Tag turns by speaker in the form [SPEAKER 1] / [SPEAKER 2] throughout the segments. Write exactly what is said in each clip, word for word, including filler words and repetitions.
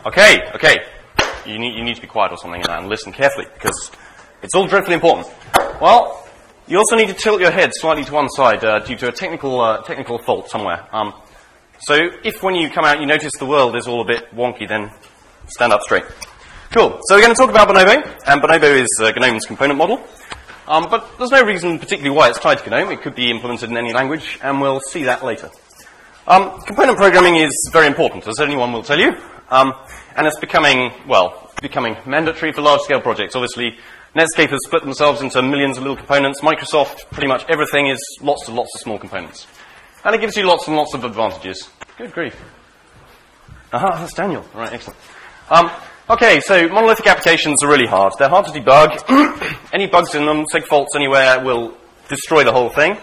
[SPEAKER 1] Okay, okay. You need, you need to be quiet or something and listen carefully, because it's all dreadfully important. Well, you also need to tilt your head slightly to one side uh, due to a technical uh, technical fault somewhere. Um, so if when you come out you notice the world is all a bit wonky, then stand up straight. Cool. So we're going to talk about Bonobo, and Bonobo is uh, GNOME's component model. Um, but there's no reason particularly why it's tied to GNOME. It could be implemented in any language, and we'll see that later. Um, component programming is very important, as anyone will tell you, um, and it's becoming, well, becoming mandatory for large-scale projects. Obviously, Netscape has split themselves into millions of little components. Microsoft, pretty much everything is lots and lots of small components. And it gives you lots and lots of advantages. Good grief. Aha, that's Daniel. All right, excellent. Um, okay, so monolithic applications are really hard. They're hard to debug. Any bugs in them, sig faults anywhere, will destroy the whole thing.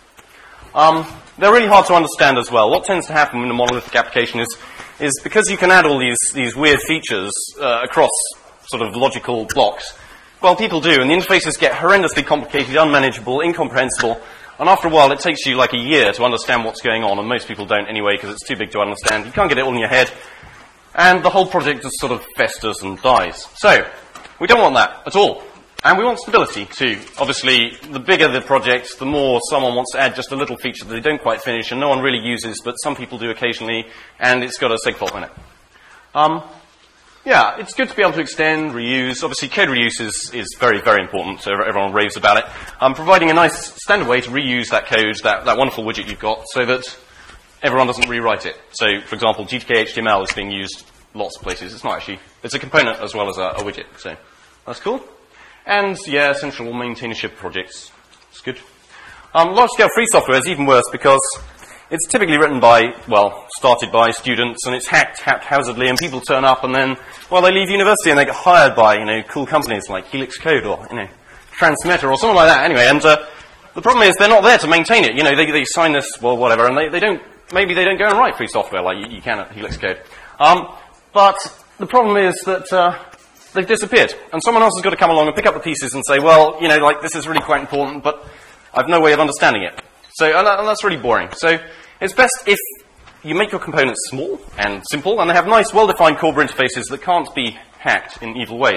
[SPEAKER 1] Um, they're really hard to understand as well. What tends to happen in a monolithic application is, is because you can add all these, these weird features uh, across sort of logical blocks, well, people do, and the interfaces get horrendously complicated, unmanageable, incomprehensible, and after a while it takes you like a year to understand what's going on, and most people don't anyway because it's too big to understand. You can't get it all in your head, and the whole project just sort of festers and dies. So, we don't want that at all. And we want stability too. Obviously, the bigger the project, the more someone wants to add just a little feature that they don't quite finish and no one really uses, but some people do occasionally, and it's got a sig fault in it. Um, yeah, it's good to be able to extend, reuse. Obviously, code reuse is, is very, very important, so everyone raves about it. Um, providing a nice standard way to reuse that code, that, that wonderful widget you've got, so that everyone doesn't rewrite it. So, for example, G T K H T M L is being used lots of places. It's not actually, it's a component as well as a, a widget, so that's cool. And, yeah, central maintainership projects. It's good. Um, large-scale free software is even worse because it's typically written by, well, started by students, and it's hacked haphazardly, and people turn up, and then, well, they leave university and they get hired by, you know, cool companies like Helix Code or, you know, Transmeta or something like that. Anyway, and uh, the problem is they're not there to maintain it. You know, they, they sign this, well, whatever, and they, they don't, maybe they don't go and write free software like you, you can at Helix Code. Um, but the problem is that uh, they've disappeared, and someone else has got to come along and pick up the pieces and say, well, you know, like, this is really quite important, but I've no way of understanding it. So, and, that, and that's really boring. So, it's best if you make your components small and simple, and they have nice, well-defined Corba interfaces that can't be hacked in evil ways.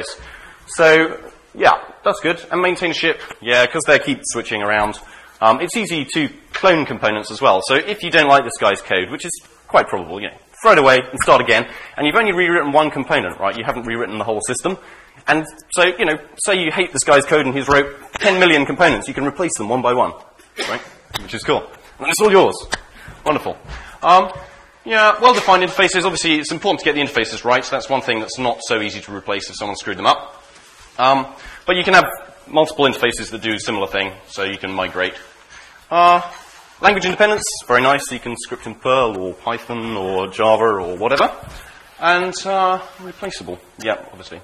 [SPEAKER 1] So, yeah, that's good. And maintainership, yeah, because they keep switching around. Um, it's easy to clone components as well. So, if you don't like this guy's code, which is quite probable, you know, throw it away and start again, and you've only rewritten one component, right? You haven't rewritten the whole system. And so, you know, say you hate this guy's code and he's wrote ten million components, you can replace them one by one, right? Which is cool. And it's all yours. Wonderful. Um, yeah, well-defined interfaces. Obviously, it's important to get the interfaces right. So that's one thing that's not so easy to replace if someone screwed them up. Um, but you can have multiple interfaces that do a similar thing, so you can migrate. Uh, Language independence, very nice. You can script in Perl or Python or Java or whatever. And uh, replaceable, yeah, obviously.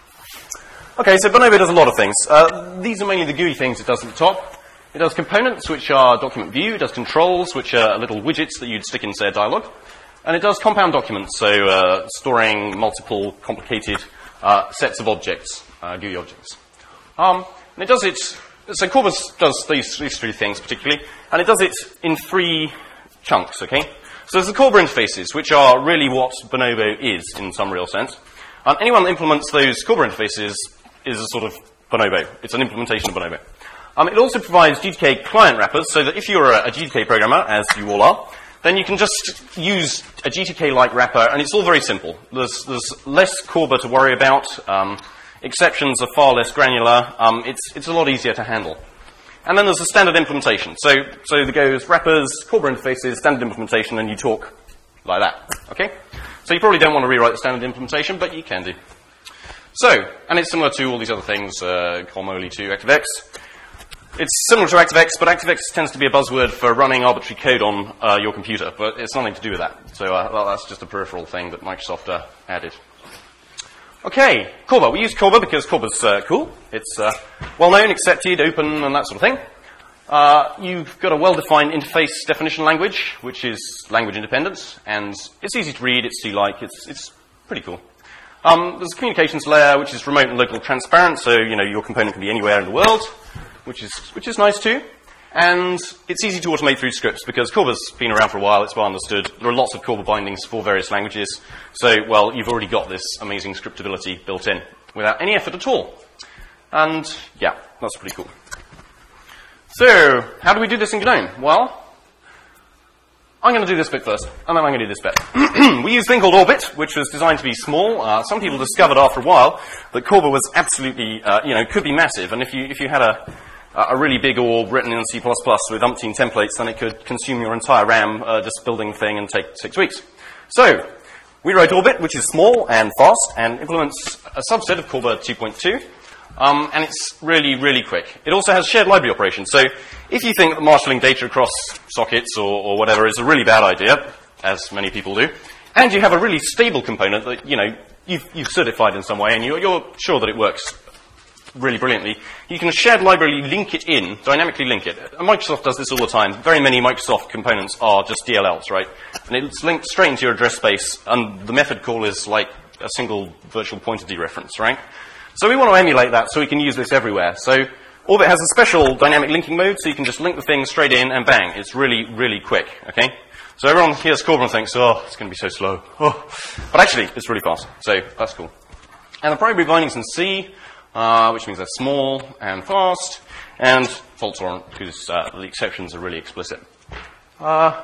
[SPEAKER 1] Okay, so Bonobo does a lot of things. Uh, these are mainly the G U I things it does at the top. It does components, which are document view. It does controls, which are little widgets that you'd stick in, say, a dialog. And it does compound documents, so uh, storing multiple complicated uh, sets of objects, uh, G U I objects. Um, and it does it... So Corba does these, these three things particularly, and it does it in three chunks, okay? So there's the Corba interfaces, which are really what Bonobo is in some real sense. Um, anyone that implements those Corba interfaces is a sort of Bonobo. It's an implementation of Bonobo. Um, it also provides G T K client wrappers, so that if you're a, a G T K programmer, as you all are, then you can just use a G T K-like wrapper, and it's all very simple. There's, there's less Corba to worry about. Um, Exceptions are far less granular. Um, it's, it's a lot easier to handle. And then there's a standard implementation. So, so there goes wrappers, Corba interfaces, standard implementation, and you talk like that. Okay? So you probably don't want to rewrite the standard implementation, but you can do. So, and it's similar to all these other things, uh, Colmoli to ActiveX. It's similar to ActiveX, but ActiveX tends to be a buzzword for running arbitrary code on uh, your computer, but it's nothing to do with that. So uh, well, that's just a peripheral thing that Microsoft uh, added. Okay, Corba. We use Corba because Corba's uh, cool. It's uh, well-known, accepted, open, and that sort of thing. Uh, you've got a well-defined interface definition language, which is language independence, and it's easy to read, it's C-like, it's, it's pretty cool. Um, there's a communications layer, which is remote and local transparent, so you know your component can be anywhere in the world, which is which is nice too. And it's easy to automate through scripts because Corba's been around for a while, it's well understood. There are lots of Corba bindings for various languages. So, well, you've already got this amazing scriptability built in without any effort at all. And, yeah, that's pretty cool. So, how do we do this in GNOME? Well, I'm going to do this bit first, and then I'm going to do this bit. We use a thing called Orbit, which was designed to be small. Uh, some people discovered after a while that Corba was absolutely, uh, you know, could be massive. And if you if you had a a really big orb written in C plus plus with umpteen templates, then it could consume your entire RAM uh, just building the thing and take six weeks. So we wrote Orbit, which is small and fast and implements a subset of Corba two point two. Um, and it's really, really quick. It also has shared library operations. So if you think that marshalling data across sockets or, or whatever is a really bad idea, as many people do, and you have a really stable component that, you know, you've, you've certified in some way and you're, you're sure that it works really brilliantly, you can shared library link it in, dynamically link it. And Microsoft does this all the time. Very many Microsoft components are just D L Ls, right? And it's linked straight into your address space, and the method call is like a single virtual pointer dereference, right? So we want to emulate that so we can use this everywhere. So Orbit has a special dynamic linking mode, so you can just link the thing straight in and bang. It's really, really quick, okay? So everyone hears Corba and thinks, oh, it's going to be so slow. Oh. But actually, it's really fast, so that's cool. And the primary bindings in C, uh, which means they're small and fast, and fault tolerant, because uh, the exceptions are really explicit. Uh,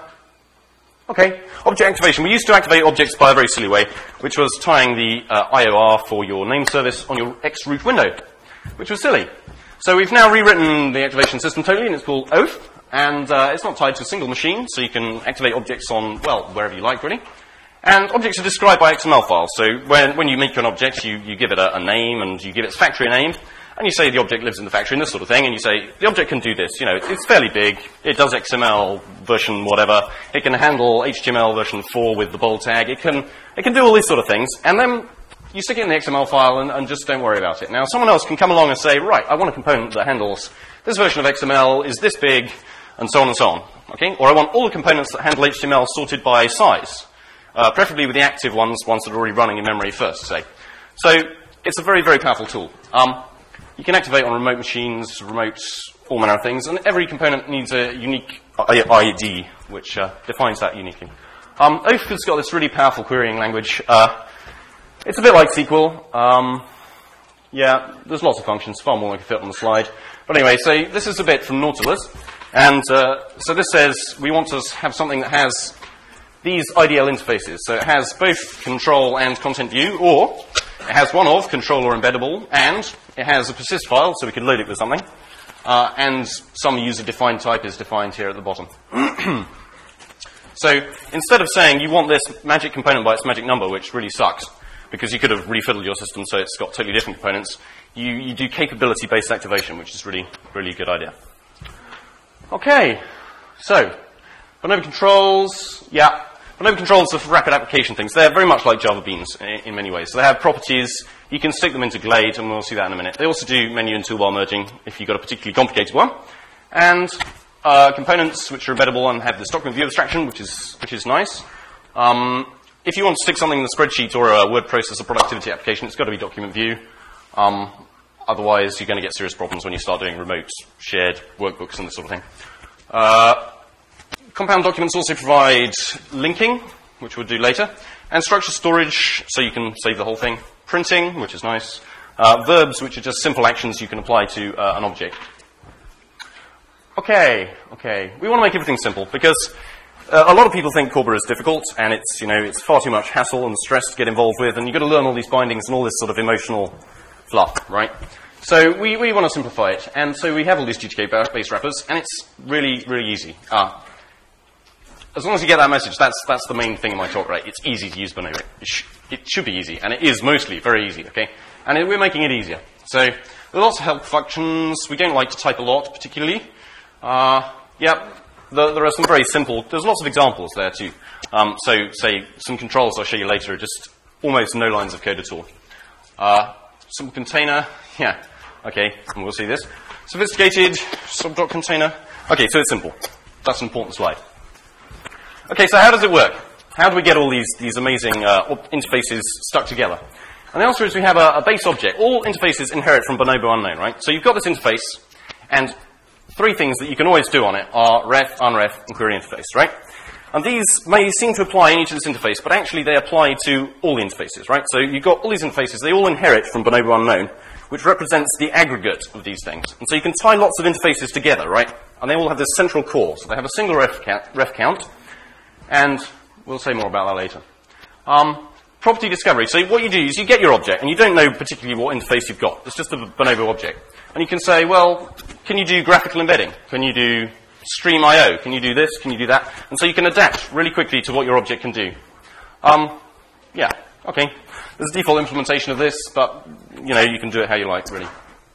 [SPEAKER 1] Okay, object activation. We used to activate objects by a very silly way, which was tying the uh, I O R for your name service on your X root window, which was silly. So we've now rewritten the activation system totally, and it's called Oath, and uh, it's not tied to a single machine, so you can activate objects on, well, wherever you like, really. And objects are described by X M L files, so when, when you make an object, you, you give it a, a name, and you give its factory a name, and you say the object lives in the factory and this sort of thing, and you say, the object can do this. You know, it's fairly big. It does X M L version whatever. It can handle H T M L version four with the bold tag. It can, it can do all these sort of things. And then you stick it in the X M L file and, and just don't worry about it. Now, someone else can come along and say, right, I want a component that handles this version of X M L is this big, and so on and so on. Okay? Or I want all the components that handle H T M L sorted by size, uh, preferably with the active ones, ones that are already running in memory first, say. So it's a very, very powerful tool. Um, You can activate on remote machines, remote, all manner of things, and every component needs a unique I D, which uh, defines that uniquely. Um, Oath has got this really powerful querying language. Uh, it's a bit like S Q L. Um, yeah, there's lots of functions, far more than can fit on the slide. But anyway, so this is a bit from Nautilus, and uh, so this says we want to have something that has these I D L interfaces. So it has both control and content view, or it has one of control or embeddable, and it has a persist file, so we can load it with something. Uh, and some user-defined type is defined here at the bottom. So instead of saying you want this magic component by its magic number, which really sucks, because you could have refiddled your system so it's got totally different components, you, you do capability-based activation, which is really, really a good idea. Okay, so Bonobo controls, yeah. Bonobo controls are for rapid application things. They're very much like Java Beans in, in many ways. So they have properties. You can stick them into Glade, and we'll see that in a minute. They also do menu and toolbar merging if you've got a particularly complicated one. And uh, components which are embeddable and have this document view abstraction, which is which is nice. Um, if you want to stick something in the spreadsheet or a word processor productivity application, it's got to be document view. Um, otherwise, you're going to get serious problems when you start doing remote shared workbooks and this sort of thing. Uh, Compound documents also provide linking, which we'll do later, and structure storage, so you can save the whole thing. Printing, which is nice. Uh, verbs, which are just simple actions you can apply to uh, an object. Okay, okay. We want to make everything simple, because uh, a lot of people think Corba is difficult, and it's, you know, it's far too much hassle and stress to get involved with, and you've got to learn all these bindings and all this sort of emotional fluff, right? So we, we want to simplify it, and so we have all these G T K-based wrappers, and it's really, really easy. Ah. As long as you get that message, that's that's the main thing in my talk, right? It's easy to use Bonobo. It, sh it should be easy, and it is mostly very easy, okay? And it, we're making it easier. So there are lots of help functions. We don't like to type a lot, particularly. Uh, yeah, the, there are some very simple. There's lots of examples there too. Um, so, say some controls I'll show you later are just almost no lines of code at all. Uh, simple container, yeah, okay, and we'll see this. Sophisticated sub-dot container. Okay, so it's simple. That's an important slide. Okay, so how does it work? How do we get all these, these amazing uh, interfaces stuck together? And the answer is we have a, a base object. All interfaces inherit from Bonobo unknown, right? So you've got this interface, and three things that you can always do on it are ref, unref, and query interface, right? And these may seem to apply only to this interface, but actually they apply to all the interfaces, right? So you've got all these interfaces, they all inherit from Bonobo Unknown, which represents the aggregate of these things. And so you can tie lots of interfaces together, right? And they all have this central core. So they have a single ref count, ref count and we'll say more about that later. Um, property discovery. So what you do is you get your object, and you don't know particularly what interface you've got. It's just a Bonobo object. And you can say, well, can you do graphical embedding? Can you do stream I O? Can you do this? Can you do that? And so you can adapt really quickly to what your object can do. Um, yeah, okay. There's a default implementation of this, but, you know, you can do it how you like, really.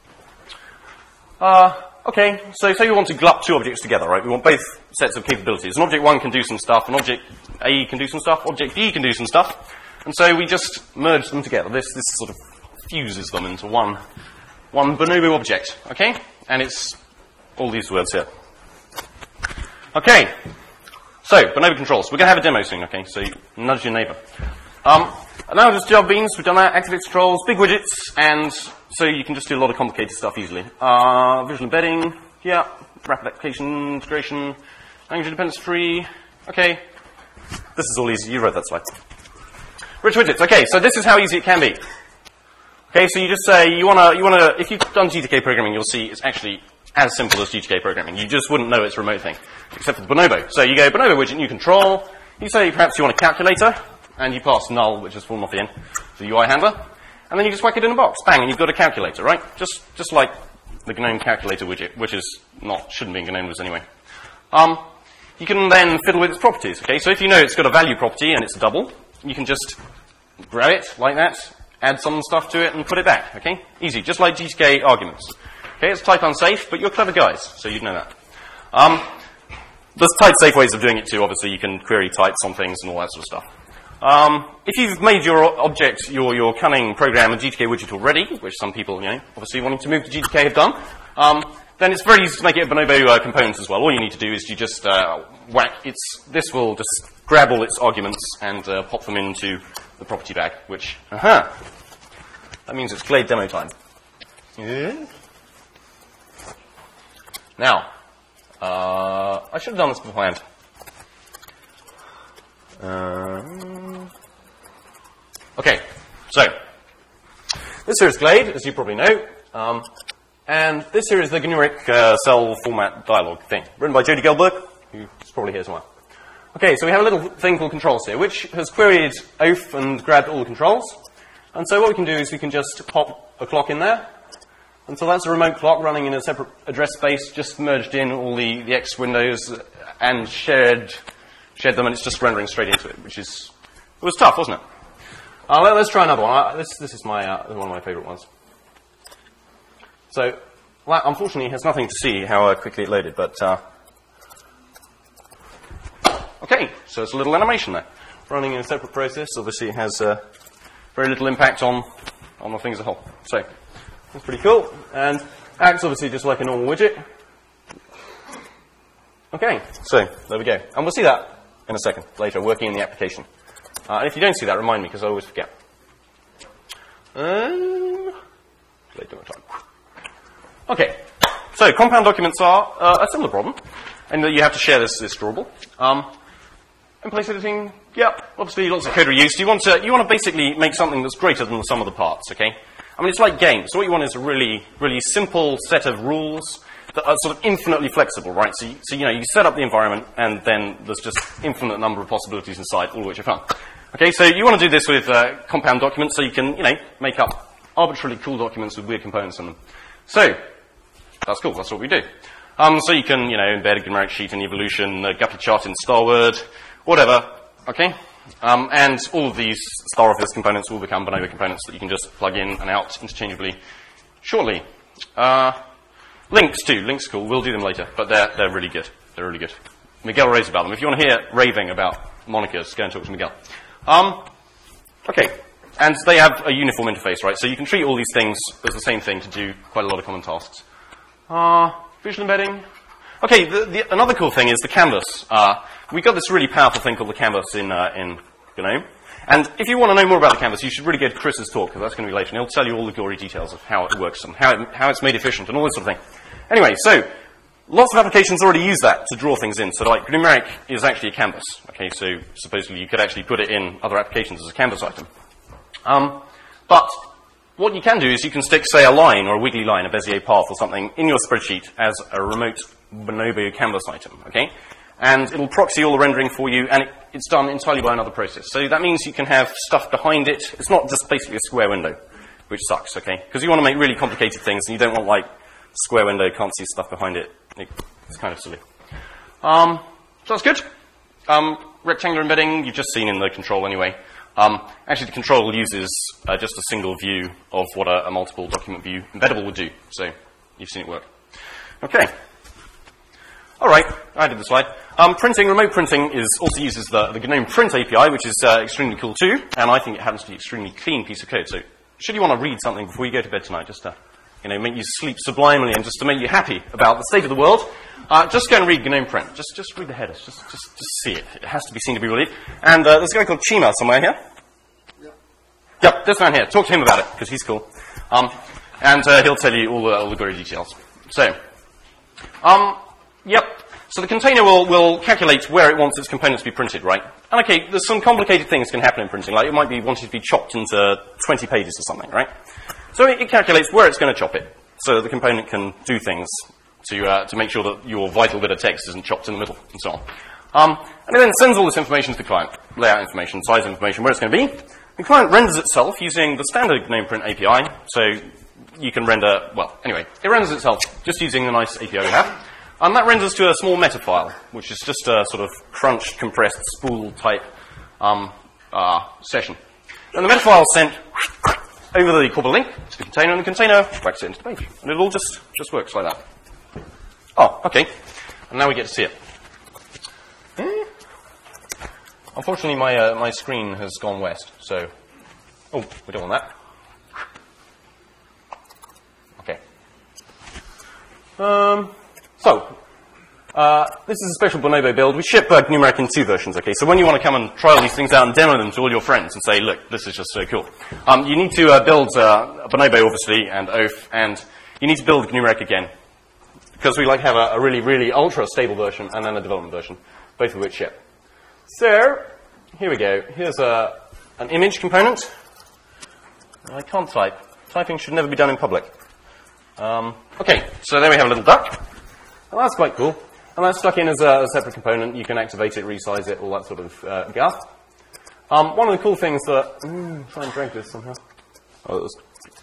[SPEAKER 1] Uh, okay, so say we want to glup two objects together, right? We want both sets of capabilities. An object one can do some stuff, an object A can do some stuff, object B can do some stuff. And so we just merge them together. This, this sort of fuses them into one, one Bonobo object, okay? And it's all these words here. Okay, so Bonobo controls. We're going to have a demo soon, okay? So you nudge your neighbor. Um, and now just Java Beans, we've done that, activate controls, big widgets, and so you can just do a lot of complicated stuff easily. Uh, visual embedding, yeah, rapid application integration, language independence free, okay. This is all easy, you wrote that slide. Rich widgets, okay, so this is how easy it can be. Okay, so you just say, you wanna, you wanna, if you've done G T K programming, you'll see it's actually as simple as G T K programming. You just wouldn't know it's a remote thing, except for the Bonobo. So you go Bonobo widget, new control, you say perhaps you want a calculator, and you pass null, which is formed off the end, the U I handler, and then you just whack it in a box, bang, and you've got a calculator, right? Just just like the GNOME calculator widget, which is not, shouldn't be in GNOME anyway. Um, you can then fiddle with its properties, okay? So if you know it's got a value property and it's a double, you can just grab it like that, add some stuff to it, and put it back, okay? Easy, just like G T K arguments. Okay, it's type unsafe, but you're clever guys, so you'd know that. Um, there's type safe ways of doing it too, obviously. You can query types on things and all that sort of stuff. Um, if you've made your object, your, your cunning program a G T K widget already, which some people, you know, obviously wanting to move to G T K have done, um, then it's very easy to make it a Bonobo uh, component as well. All you need to do is you just uh, whack, it's, this will just grab all its arguments and uh, pop them into the property bag, which, aha, uh-huh, that means it's Glade demo time. Yeah. Now, uh, I should have done this beforehand. Um, okay, so this here is Glade, as you probably know, um, and this here is the generic uh, cell format dialog thing, written by Jody Gelberg, who's probably here somewhere. Okay, so we have a little thing called controls here, which has queried oaf and grabbed all the controls, and so what we can do is we can just pop a clock in there, and so that's a remote clock running in a separate address space, just merged in all the, the X windows and shared shared them, and it's just rendering straight into it, which is, it was tough, wasn't it? Uh, let, let's try another one. Uh, this, this is my, uh, one of my favorite ones. So, well, unfortunately, it has nothing to see how uh, quickly it loaded, but, uh, okay, so it's a little animation there. Running in a separate process, obviously it has uh, very little impact on, on the thing as a whole. So, that's pretty cool, and acts obviously just like a normal widget. Okay, so, there we go. And we'll see that in a second, later, working in the application. Uh, and if you don't see that, remind me, because I always forget. Um, later time. Okay, so compound documents are uh, a similar problem, in that you have to share this, this drawable. Um, in place editing, yeah, obviously lots of code reuse. You want to, you want to basically make something that's greater than the sum of the parts, okay? I mean, it's like games. So what you want is a really, really simple set of rules that are sort of infinitely flexible, right? So, you, so, you know, you set up the environment, and then there's just infinite number of possibilities inside, all of which are fun. Okay, so you want to do this with uh, compound documents, so you can, you know, make up arbitrarily cool documents with weird components in them. So, that's cool, that's what we do. Um, so you can, you know, embed a generic sheet in evolution, a Guppy chart in Starword, whatever, okay? Um, and all of these Star Office components will become Bonobo components that you can just plug in and out interchangeably shortly. Uh, Links too, Links cool, we'll do them later, but they're, they're really good, they're really good. Miguel raves about them. If you want to hear raving about monikers, go and talk to Miguel. Um, okay, and they have a uniform interface, right? So you can treat all these things as the same thing to do quite a lot of common tasks. Uh, visual embedding. Okay, the, the, another cool thing is the canvas. Uh, we got this really powerful thing called the canvas in, uh, in GNOME. And if you want to know more about the canvas, you should really go to Chris's talk, because that's going to be later, and he'll tell you all the gory details of how it works and how, it, how it's made efficient and all this sort of thing. Anyway, so lots of applications already use that to draw things in. So like numeric is actually a canvas. Okay, so supposedly you could actually put it in other applications as a canvas item. Um, but what you can do is you can stick, say, a line or a wiggly line, a Bezier path or something in your spreadsheet as a remote Bonobo canvas item. Okay, and it'll proxy all the rendering for you, and it, it's done entirely by another process. So that means you can have stuff behind it. It's not just basically a square window, which sucks. Okay, because you want to make really complicated things, and you don't want like square window, can't see stuff behind it. It's kind of silly. Um, so that's good. Um, rectangular embedding, you've just seen in the control anyway. Um, actually, the control uses uh, just a single view of what a, a multiple document view embeddable would do. So you've seen it work. Okay. All right, I did the slide. Um, printing, remote printing, is also uses the, the GNOME Print A P I, which is uh, extremely cool too, and I think it happens to be an extremely clean piece of code. So should you want to read something before you go to bed tonight, just to you know, make you sleep sublimely and just to make you happy about the state of the world, uh, just go and read GNOME Print. Just just read the headers. Just just just see it. It has to be seen to be believed. And uh, there's a guy called Chima somewhere here. Yep. Yep, this man here. Talk to him about it, because he's cool. Um, and uh, he'll tell you all the, all the gory details. So, um, yep. So the container will, will calculate where it wants its components to be printed, right? And okay, there's some complicated things can happen in printing. Like it might be wanting to be chopped into twenty pages or something, right? So it, it calculates where it's going to chop it, so that the component can do things to uh, to make sure that your vital bit of text isn't chopped in the middle, and so on. Um, and it then sends all this information to the client, layout information, size information, where it's going to be. The client renders itself using the standard GNOME Print A P I, so you can render, well, anyway, it renders itself just using the nice A P I we have. And that renders to a small meta file, which is just a sort of crunched, compressed, spool type um, uh, session. And the meta file is sent over the Corba link to the container, and the container whacks it into the page. And it all just, just works like that. Oh, okay. And now we get to see it. Eh. Unfortunately, my uh, my screen has gone west, so... Oh, we don't want that. Okay. Um, so, uh, this is a special Bonobo build. We ship uh, numeric in two versions, okay? So when you want to come and try all these things out and demo them to all your friends and say, look, this is just so cool. Um, you need to uh, build uh, Bonobo, obviously, and Oath, and you need to build numeric again. Because we like have a, a really, really ultra-stable version and then a development version, both of which ship. So, here we go. Here's a, an image component. I can't type. Typing should never be done in public. Um, okay, so there we have a little duck. And that's quite cool. And that's stuck in as a, a separate component. You can activate it, resize it, all that sort of uh, guff. Um, one of the cool things that... Mm, try and drag this somehow. Oh, was,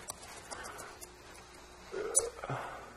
[SPEAKER 1] uh,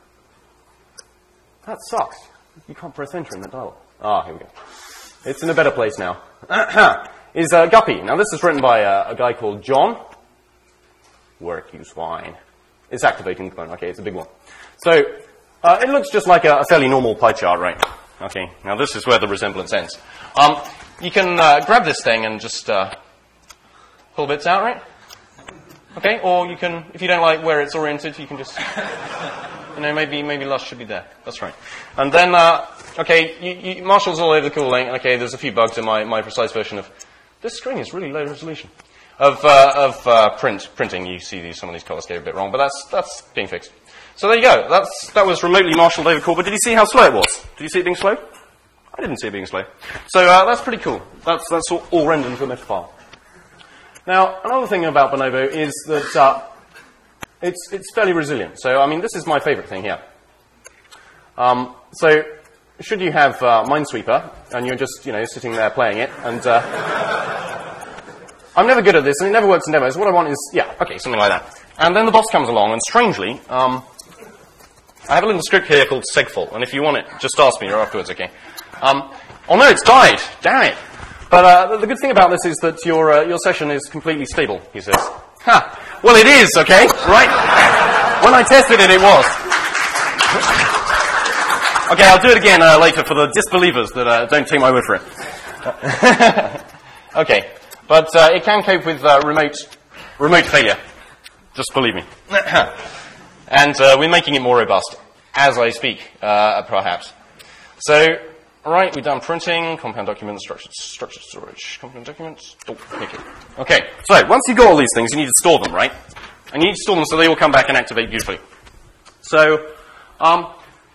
[SPEAKER 1] that sucks. You can't press enter in the dialog. Ah, here we go. It's in a better place now. Is uh, Guppy. Now, this is written by uh, a guy called John. Work, you swine. It's activating the component. Okay, it's a big one. So, uh, it looks just like a, a fairly normal pie chart, right? Okay, now this is where the resemblance ends. Um, you can uh, grab this thing and just uh, pull bits out, right? Okay, or you can, if you don't like where it's oriented, you can just, you know, maybe maybe Lush should be there. That's right. And then, uh, okay, you, you, Marshall's all over the cool link. Okay, there's a few bugs in my, my precise version of, this screen is really low resolution. Of, uh, of uh, print printing, you see these, some of these colors get a bit wrong, but that's that's being fixed. So there you go. That's that was remotely marshalled over Corba. Did you see how slow it was? Did you see it being slow? I didn't see it being slow. So uh, that's pretty cool. That's that's all, all rendered into a meta file. Now, another thing about Bonobo is that uh, it's it's fairly resilient. So I mean, this is my favorite thing here. Um, so should you have uh, Minesweeper and you're just you know sitting there playing it and uh, I'm never good at this, and it never works in demos. What I want is, yeah, okay, something like that. And then the boss comes along, and strangely, um, I have a little script here called segfault, and if you want it, just ask me or afterwards, okay? Um, oh no, it's died. Damn it. But uh, the good thing about this is that your uh, your session is completely stable, he says. Ha! Well, it is, okay? Right? When I tested it, it was. Okay, I'll do it again uh, later for the disbelievers that uh, don't take my word for it. Okay. But uh, it can cope with uh, remote remote failure. Just believe me. And uh, we're making it more robust as I speak, uh, perhaps. So, all right, we've done printing, compound documents, structured, structured storage, compound documents. Oh, okay. Okay, so once you've got all these things, you need to store them, right? And you need to store them so they all come back and activate beautifully. So, um,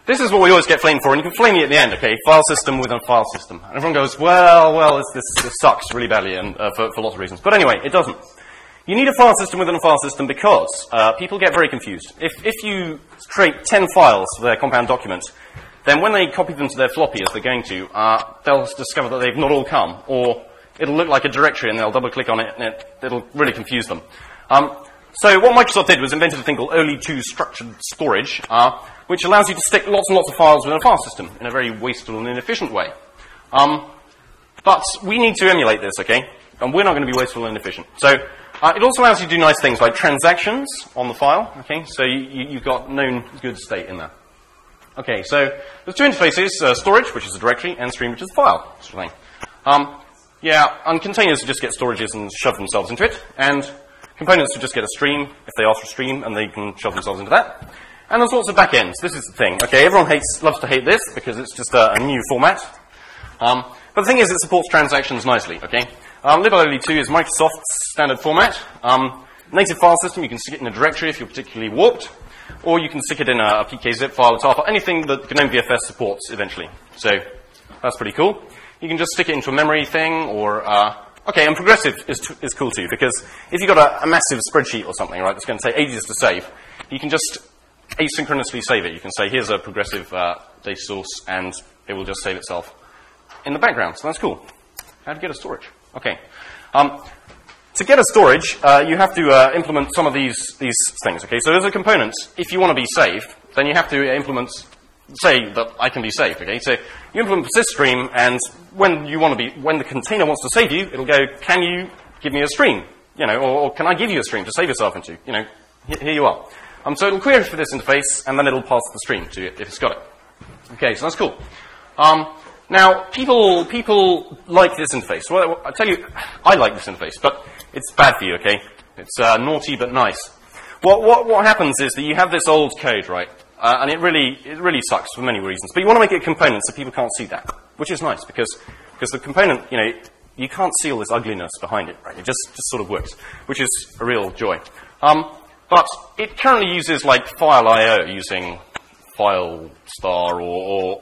[SPEAKER 1] this is what we always get flamed for, and you can flame me at the end, okay? File system within a file system. And everyone goes, well, well, this, this, this sucks really badly, and uh, for, for lots of reasons. But anyway, it doesn't. You need a file system within a file system because uh, people get very confused. If, if you create ten files for their compound document, then when they copy them to their floppy, as they're going to, uh, they'll discover that they've not all come, or it'll look like a directory and they'll double-click on it, and it, it'll really confuse them. Um, so what Microsoft did was invented a thing called O L E two structured storage, uh, which allows you to stick lots and lots of files within a file system in a very wasteful and inefficient way. Um, but we need to emulate this, okay? And we're not going to be wasteful and inefficient. So uh, it also allows you to do nice things like transactions on the file, okay? So you, you, you've got known good state in there. Okay, so there's two interfaces, uh, storage, which is a directory, and stream, which is a file, sort of thing. Um, yeah, and containers just get storages and shove themselves into it, and components will just get a stream if they ask for a stream, and they can shove themselves into that. And there's lots of backends. This is the thing. Okay, everyone hates, loves to hate this because it's just a, a new format. Um, but the thing is, it supports transactions nicely, okay? Um, Lib O L E two is Microsoft's standard format. Um, native file system, you can stick it in a directory if you're particularly warped, or you can stick it in a, a P K zip file, a tar file, anything that GNOME V F S supports eventually. So that's pretty cool. You can just stick it into a memory thing, or uh, okay, and progressive is, t is cool too, because if you've got a, a massive spreadsheet or something, right, that's going to take ages to save, you can just asynchronously save it. You can say, here's a progressive uh, data source, and it will just save itself in the background. So that's cool. How to get a storage? Okay. Um, to get a storage, uh, you have to uh, implement some of these these things. Okay. So as a component, if you want to be saved, then you have to implement, say that I can be saved. Okay. So you implement persiststream, and when you want to be, when the container wants to save you, it'll go, can you give me a stream? You know, or, or can I give you a stream to save yourself into? You know, here, here you are. Um, so it'll query for this interface, and then it'll pass the stream to it if it's got it. Okay, so that's cool. Um, now, people people like this interface. Well, I tell you, I like this interface, but it's bad for you, okay? It's uh, naughty but nice. What, what, what happens is that you have this old code, right? Uh, and it really, it really sucks for many reasons. But you want to make it components so people can't see that, which is nice, because, because the component, you know, you can't see all this ugliness behind it, right? It just, just sort of works, which is a real joy. Um, But it currently uses like file I O using file star or, or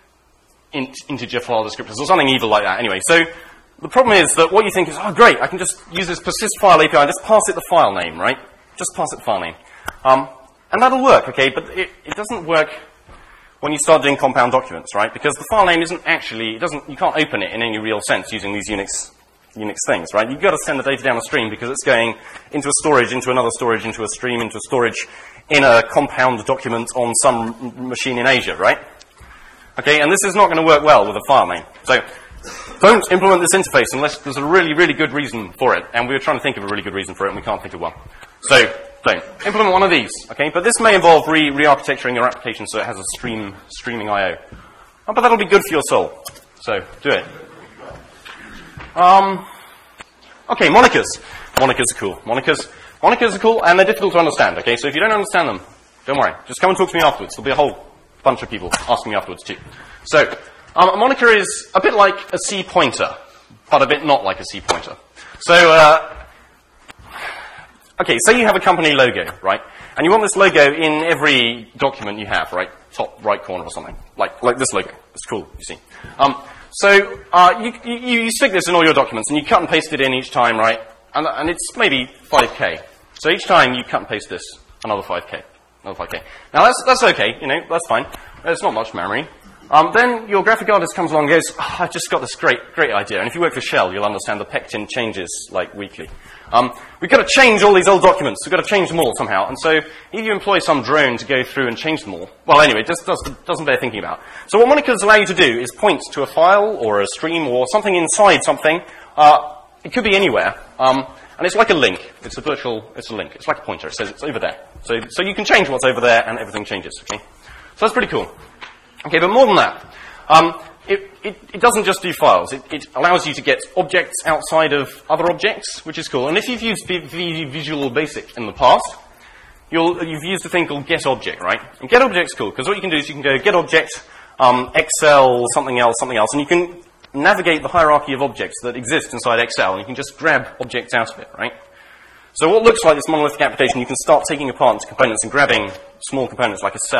[SPEAKER 1] int, integer file descriptors or something evil like that. Anyway, so the problem is that what you think is, oh great, I can just use this persist file A P I and just pass it the file name, right? Just pass it the file name. Um, and that'll work, okay, but it, it doesn't work when you start doing compound documents, right? Because the file name isn't actually, it doesn't, you can't open it in any real sense using these Unix Unix things, right? You've got to send the data down a stream because it's going into a storage, into another storage, into a stream, into a storage, in a compound document on some machine in Asia, right? Okay, and this is not going to work well with a file name. So don't implement this interface unless there's a really, really good reason for it. And we were trying to think of a really good reason for it, and we can't think of one. So don't. Implement one of these, okay? But this may involve re- re-architecturing your application so it has a stream, streaming I O. Oh, but that'll be good for your soul. So do it. Um, okay, monikers. Monikers are cool. Monikers, monikers are cool, and they're difficult to understand, okay? So if you don't understand them, don't worry. Just come and talk to me afterwards. There'll be a whole bunch of people asking me afterwards, too. So, um, a moniker is a bit like a C pointer, but a bit not like a C pointer. So, uh, okay, say you have a company logo, right? And you want this logo in every document you have, right? Top right corner or something. Like, like this logo. It's cool, you see. Um, So uh, you, you, you stick this in all your documents, and you cut and paste it in each time, right? And, and it's maybe five K. So each time you cut and paste this, another five K, another five K. Now that's that's okay, you know, that's fine. It's not much memory. Um, then your graphic artist comes along and goes, oh, I just got this great great idea. And if you work for Shell, you'll understand the pectin changes like weekly. Um, we've got to change all these old documents. We've got to change them all somehow. And so if you employ some drone to go through and change them all, well, anyway, it just does, doesn't bear thinking about. So what monikers allow you to do is point to a file or a stream or something inside something. Uh, it could be anywhere. Um, and it's like a link. It's a virtual, it's a link. It's like a pointer. It says it's over there. So, so you can change what's over there and everything changes, okay? So that's pretty cool. Okay, but more than that. Um, It, it, it doesn't just do files. It, it allows you to get objects outside of other objects, which is cool. And if you've used v v Visual Basic in the past, you'll, you've used a thing called getObject, right? And getObject's cool, because what you can do is you can go getObject, um, Excel, something else, something else, and you can navigate the hierarchy of objects that exist inside Excel, and you can just grab objects out of it, right? So what looks like this monolithic application, you can start taking apart into components and grabbing small components like a cell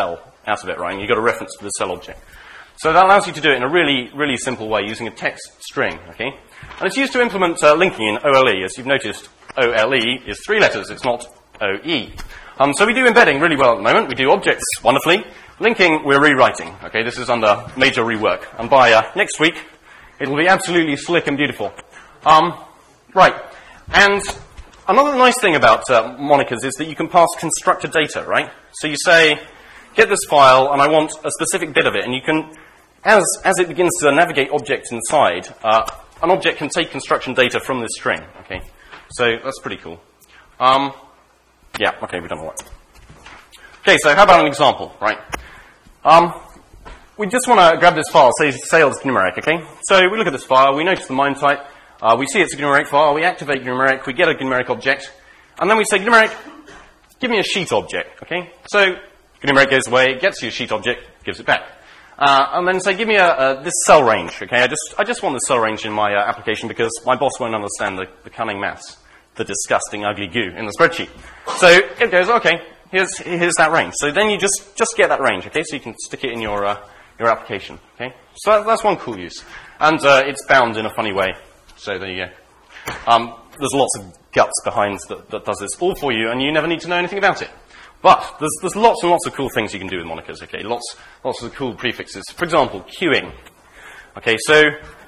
[SPEAKER 1] out of it, right? And you got a reference to the cell object. So that allows you to do it in a really, really simple way using a text string, okay? And it's used to implement uh, linking in O L E. As you've noticed, O L E is three letters, it's not O E. Um, so we do embedding really well at the moment. We do objects wonderfully. Linking, we're rewriting, okay? This is under major rework. And by uh, next week, it'll be absolutely slick and beautiful. Um, right. And another nice thing about uh, monikers is that you can pass constructed data, right? So you say, get this file, and I want a specific bit of it, and you can, as as it begins to navigate objects inside, uh, an object can take construction data from this string, okay? So that's pretty cool. Um, yeah, okay, we've done all that. Okay, so how about an example, right? Um, we just want to grab this file, say sales numeric, okay? So we look at this file, we notice the MIME type, uh, we see it's a numeric file, we activate numeric, we get a numeric object, and then we say numeric, give me a sheet object, okay? So numeric goes away, it gets you a sheet object, gives it back. Uh, and then say, give me a, a, this cell range, okay? I just, I just want the cell range in my uh, application because my boss won't understand the, the cunning maths, the disgusting ugly goo in the spreadsheet. So it goes, okay, here's, here's that range. So then you just, just get that range, okay? So you can stick it in your, uh, your application, okay? So that, that's one cool use. And uh, it's bound in a funny way. So there you go. Um, there's lots of guts behind that, that does this all for you, and you never need to know anything about it. But there's, there's lots and lots of cool things you can do with monikers, okay? Lots, lots of cool prefixes. For example, queuing. Okay, so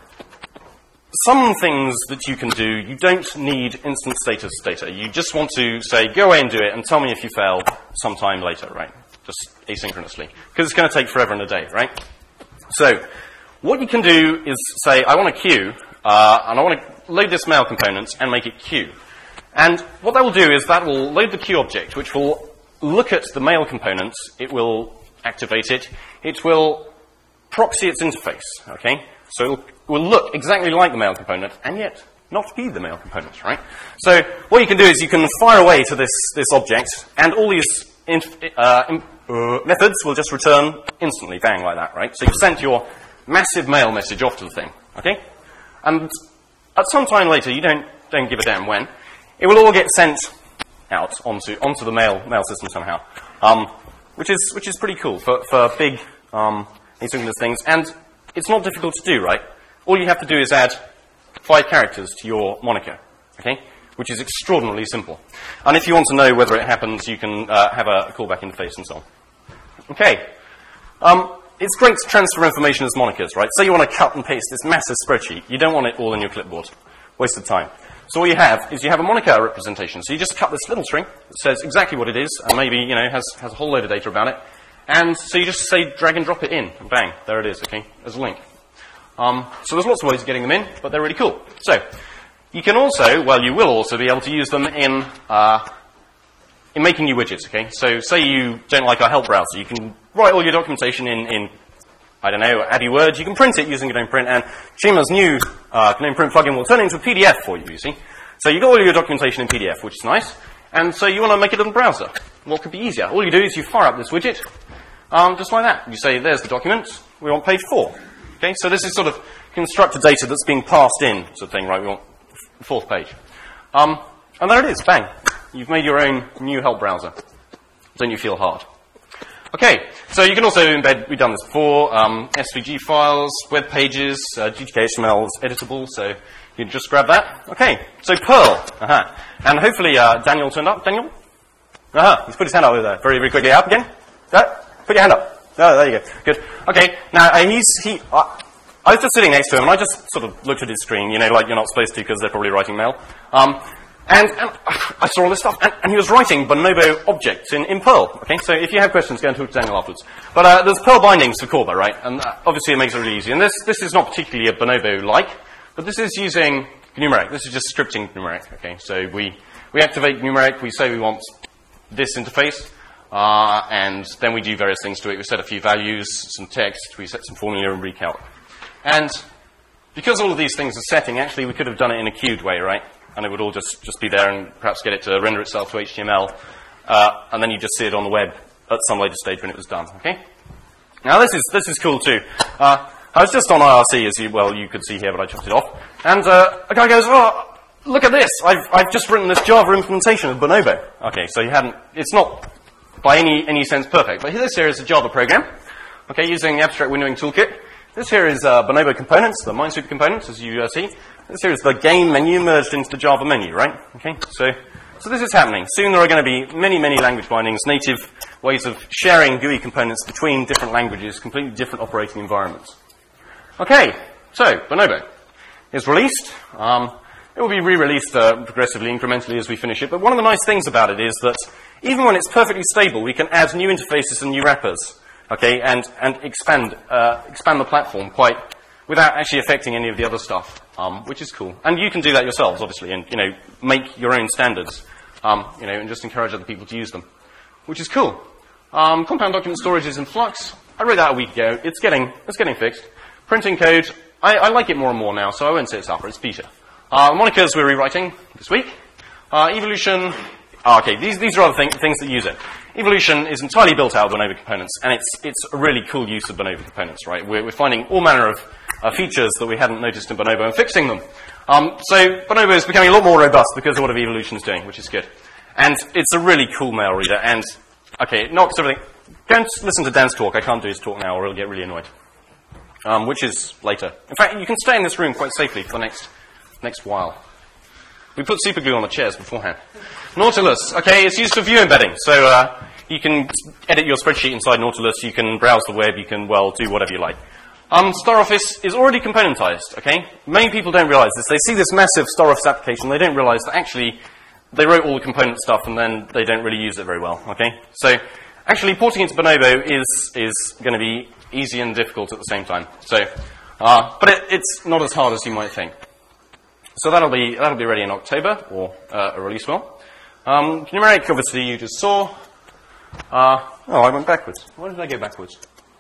[SPEAKER 1] some things that you can do, you don't need instant status data. You just want to say, go away and do it, and tell me if you fail sometime later, right? Just asynchronously. Because it's going to take forever and a day, right? So what you can do is say, I want a queue, uh, and I want to load this mail component and make it queue. And what that will do is that will load the queue object, which will look at the mail component, it will activate it, it will proxy its interface, okay? So it will look exactly like the mail component, and yet not be the mail component, right? So what you can do is you can fire away to this, this object, and all these inf uh, in, uh, methods will just return instantly, bang, like that, right? So you've sent your massive mail message off to the thing, okay? And at some time later, you don't, don't give a damn when, it will all get sent out onto onto the mail mail system somehow, um, which is which is pretty cool for for big um, asynchronous things, and it's not difficult to do, right? All you have to do is add five characters to your moniker, okay? Which is extraordinarily simple. And if you want to know whether it happens, you can uh, have a callback interface and so on. Okay, um, it's great to transfer information as monikers, right? Say you want to cut and paste this massive spreadsheet, you don't want it all in your clipboard, waste of time. So what you have is you have a moniker representation. So you just cut this little string that says exactly what it is, and maybe, you know, has, has a whole load of data about it. And so you just say drag and drop it in, and bang, there it is, okay, as a link. Um, so there's lots of ways of getting them in, but they're really cool. So you can also, well, you will also be able to use them in, uh, in making new widgets, okay? So say you don't like our help browser, you can write all your documentation in, in I don't know, AdiWord, you can print it using GNOME Print, and Shima's new uh, GNOME Print plugin will turn it into a P D F for you, you see. So you've got all your documentation in P D F, which is nice, and so you want to make it in the browser. What could be easier? All you do is you fire up this widget, um, just like that. You say, there's the document, we want page four. Okay, so this is sort of constructed data that's being passed in, sort of thing, right? We want the fourth page. Um, and there it is, bang. You've made your own new help browser. Don't you feel hard? Okay, so you can also embed, we've done this before, um, S V G files, web pages, uh, G T K H T M L is editable, so you can just grab that. Okay, so Perl. Uh-huh. And hopefully uh, Daniel turned up. Daniel? Uh-huh. He's put his hand up over there. Very, very quickly. Up again. That. Put your hand up. Oh, there you go. Good. Okay, now uh, he's, he, uh, I was just sitting next to him and I just sort of looked at his screen, you know, like you're not supposed to because they're probably writing mail. Um, And, and I saw all this stuff, and, and he was writing Bonobo objects in, in Perl. Okay, so if you have questions, go and talk to Daniel afterwards. But uh, there's Perl bindings for Corba, right? And uh, obviously it makes it really easy. And this this is not particularly a Bonobo-like, but this is using numeric. This is just scripting numeric. Okay, so we we activate numeric. We say we want this interface, uh, and then we do various things to it. We set a few values, some text. We set some formula and recalc. And because all of these things are setting, actually we could have done it in a queued way, right? And it would all just, just be there and perhaps get it to render itself to H T M L. Uh, and then you just see it on the web at some later stage when it was done, okay? Now this is, this is cool too. Uh, I was just on I R C, as you, well, you could see here, but I chopped it off. And uh, a guy goes, oh, look at this. I've, I've just written this Java implementation of Bonobo. Okay, so you hadn't, it's not by any, any sense perfect. But this here is a Java program, okay, using the Abstract Windowing Toolkit. This here is uh, Bonobo components, the Minesweeper components, as you uh, see. This here is the game menu merged into the Java menu, right? Okay, so, so this is happening. Soon there are going to be many, many language bindings, native ways of sharing G U I components between different languages, completely different operating environments. Okay, so Bonobo is released. Um, it will be re-released uh, progressively, incrementally as we finish it. But one of the nice things about it is that even when it's perfectly stable, we can add new interfaces and new wrappers, okay, and, and expand, uh, expand the platform quite without actually affecting any of the other stuff, um, which is cool. And you can do that yourselves, obviously, and, you know, make your own standards, um, you know, and just encourage other people to use them, which is cool. Um, compound document storage is in flux. I wrote that a week ago. It's getting, it's getting fixed. Printing code, I, I like it more and more now, so I won't say it's alpha, it's beta. Uh, Monikers we're rewriting this week. Uh, evolution, oh, okay, these, these are other thing, things that use it. Evolution is entirely built out of Bonobo components, and it's, it's a really cool use of Bonobo components, right? We're, we're finding all manner of uh, features that we hadn't noticed in Bonobo and fixing them. Um, so Bonobo is becoming a lot more robust because of what Evolution is doing, which is good. And it's a really cool mail reader, and, okay, it knocks everything. Don't listen to Dan's talk. I can't do his talk now, or he'll get really annoyed. Um, which is later. In fact, you can stay in this room quite safely for the next, next while. We put super glue on the chairs beforehand. Nautilus, okay, it's used for view embedding. So uh, you can edit your spreadsheet inside Nautilus, you can browse the web, you can, well, do whatever you like. Um, StarOffice is already componentized, okay? Many people don't realize this. They see this massive StarOffice application, they don't realize that actually they wrote all the component stuff and then they don't really use it very well, okay? So actually porting into Bonobo is, is going to be easy and difficult at the same time. So, uh, but it, it's not as hard as you might think. So that'll be that'll be ready in October, or uh, a release will. Um, Numeric, obviously, you just saw. Uh, oh, I went backwards. Why did I go backwards?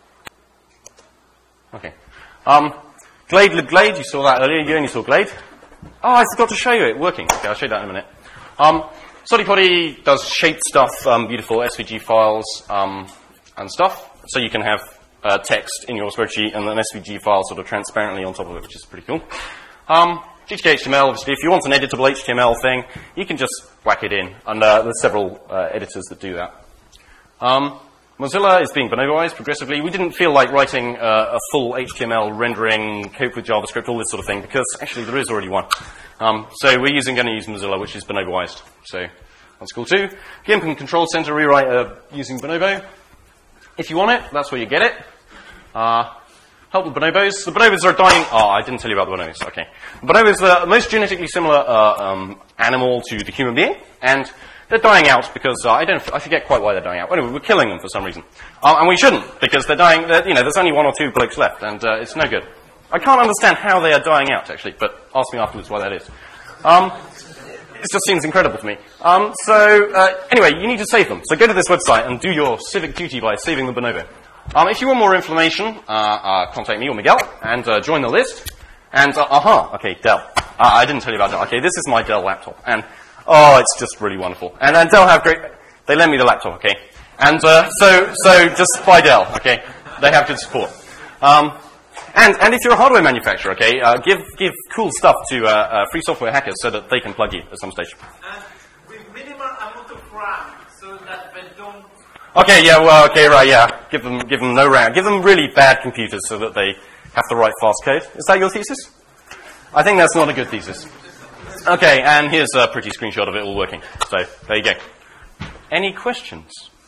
[SPEAKER 1] Okay. Um, Glade, libglade, you saw that earlier. You only saw Glade. Oh, I forgot to show you it working. Okay, I'll show you that in a minute. Um, StudyPotty does shaped stuff, um, beautiful S V G files um, and stuff, so you can have Uh, text in your spreadsheet and an S V G file sort of transparently on top of it, which is pretty cool. Um, G T K H T M L, obviously, if you want an editable H T M L thing, you can just whack it in, and uh, there's several uh, editors that do that. Um, Mozilla is being Bonoboized progressively. We didn't feel like writing uh, a full H T M L rendering, cope with JavaScript, all this sort of thing, because actually there is already one. Um, so we're using, going to use Mozilla, which is Bonoboized. So that's cool too. GIMP and Control Center rewrite uh, using Bonobo. If you want it, that's where you get it. Uh, help with bonobos. The bonobos are dying. Oh, I didn't tell you about the bonobos. Okay. Bonobos are the most genetically similar uh, um, animal to the human being, and they're dying out because uh, I don't. I forget quite why they're dying out. Anyway, we're killing them for some reason, uh, and we shouldn't because they're dying. They're, you know, there's only one or two blokes left, and uh, it's no good. I can't understand how they are dying out actually, but ask me afterwards why that is. Um, it just seems incredible to me. Um, so uh, anyway, you need to save them. So go to this website and do your civic duty by saving the bonobo. Um, if you want more information, uh, uh, contact me or Miguel and uh, join the list. And, uh, aha, okay, Dell. Uh, I didn't tell you about Dell. Okay, this is my Dell laptop. And, oh, it's just really wonderful. And, and Dell have great, they lend me the laptop, okay? And uh, so, so just buy Dell, okay? They have good support. Um, and, and if you're a hardware manufacturer, okay, uh, give, give cool stuff to uh, uh, free software hackers so that they can plug you at some stage.
[SPEAKER 2] And with minimal amount of RAM, so that they don't...
[SPEAKER 1] Okay, yeah, well, okay, right, yeah. Give them, give them no RAM. Give them really bad computers so that they have to write fast code. Is that your thesis? I think that's not a good thesis. Okay, and here's a pretty screenshot of it all working. So, there you go. Any questions?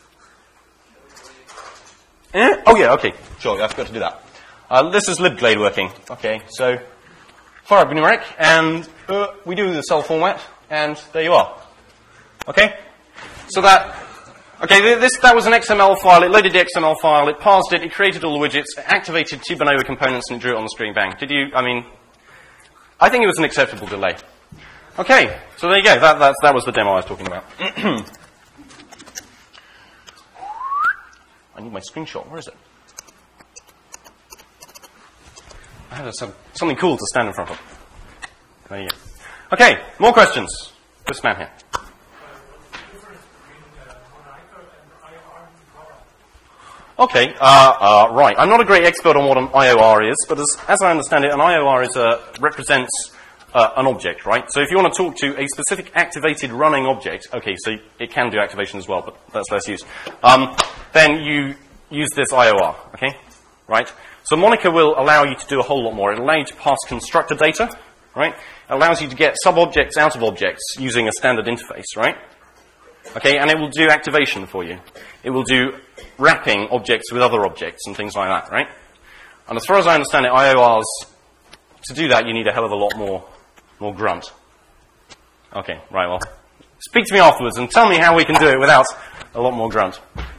[SPEAKER 1] Eh? Oh, yeah, okay. Sure, I forgot to do that. Uh, this is libglade working. Okay, so, fire up numeric, and uh, we do the cell format, and there you are. Okay? So that... Okay, this, that was an X M L file. It loaded the X M L file, it parsed it, it created all the widgets, it activated two Bonobo components, and it drew it on the screen. Bang. Did you, I mean, I think it was an acceptable delay. Okay, so there you go. That, that, that was the demo I was talking about. I need my screenshot. Where is it? I have some, something cool to stand in front of. There you go. Okay, more questions. This man here. Okay, uh, uh, right. I'm not a great expert on what an I O R is, but as, as I understand it, an I O R is a, represents uh, an object, right? So if you want to talk to a specific activated running object, okay, so it can do activation as well, but that's less use. Um, then you use this I O R, okay, right? So Monica will allow you to do a whole lot more. It'll allow you to pass constructor data, right? It allows you to get sub-objects out of objects using a standard interface, right? Okay, and it will do activation for you. It will do wrapping objects with other objects and things like that, right? And as far as I understand it, I O Rs, to do that, you need a hell of a lot more, more grunt. Okay, right, well, speak to me afterwards and tell me how we can do it without a lot more grunt.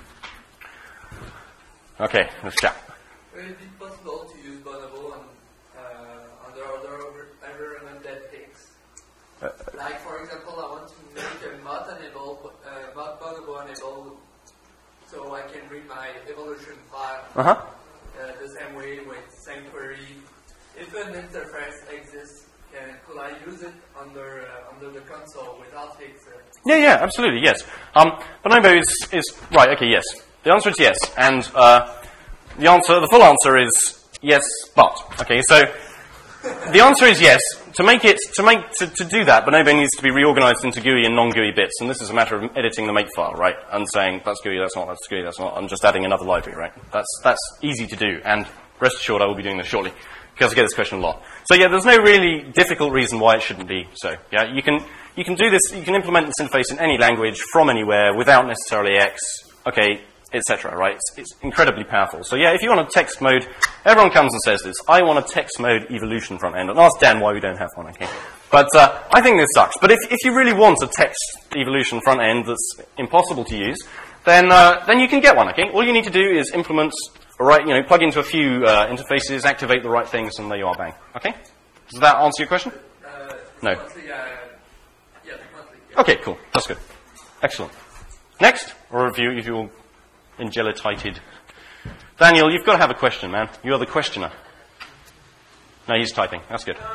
[SPEAKER 1] Okay, let's chat.
[SPEAKER 3] Is it possible to use Bonobo on, uh, under other environment that takes? Uh, like, for example, I want to make a mod enable, uh, mod Bonobo enable, so I can read my evolution file
[SPEAKER 1] uh-huh.
[SPEAKER 3] uh, the same way with same query. If an interface exists, can, could I use it under uh, under the console without fix? Uh,
[SPEAKER 1] yeah, yeah, absolutely, yes. Um, Bonobo is, is right. Okay, yes. The answer is yes, and uh, the answer, the full answer is yes, but okay. So the answer is yes. To make it, to make to, to do that, Bonobo needs to be reorganized into G U I and non-G U I bits, and this is a matter of editing the makefile, right? And saying that's G U I, that's not, that's G U I, that's not. I'm just adding another library, right? That's that's easy to do, and rest assured, I will be doing this shortly because I get this question a lot. So yeah, there's no really difficult reason why it shouldn't be so. Yeah, you can you can do this. You can implement this interface in any language from anywhere without necessarily X. Okay. Etc. Right? It's, it's incredibly powerful. So yeah, if you want a text mode, everyone comes and says this. I want a text mode evolution front end. And ask Dan why we don't have one. Okay, but uh, I think this sucks. But if if you really want a text evolution front end that's impossible to use, then uh, then you can get one. Okay, all you need to do is implement, right? You know, plug into a few uh, interfaces, activate the right things, and there you are. Bang. Okay. Does that answer your question?
[SPEAKER 3] uh,
[SPEAKER 1] No.
[SPEAKER 3] Mostly, uh, yeah, mostly, yeah.
[SPEAKER 1] Okay. Cool. That's good. Excellent. Next, or if you if you'll Ingelitated. Daniel, you've got to have a question, man. You're the questioner. No, he's typing. That's good.